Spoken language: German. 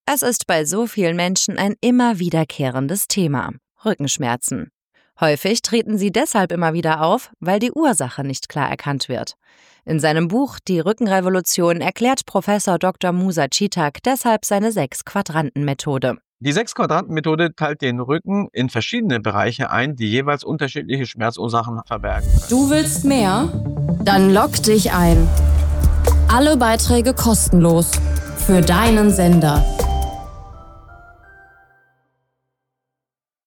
Es ist bei so vielen Menschen ein immer wiederkehrendes Thema: Rückenschmerzen. Häufig treten sie deshalb immer wieder auf, weil die Ursache nicht klar erkannt wird. In seinem Buch Die Rückenrevolution erklärt Professor Dr. Musa Citak deshalb seine 6-Quadranten-Methode. Die 6-Quadranten-Methode teilt den Rücken in verschiedene Bereiche ein, die jeweils unterschiedliche Schmerzursachen verbergen können. Du willst mehr? Dann logg dich ein. Alle Beiträge kostenlos. Für deinen Sender.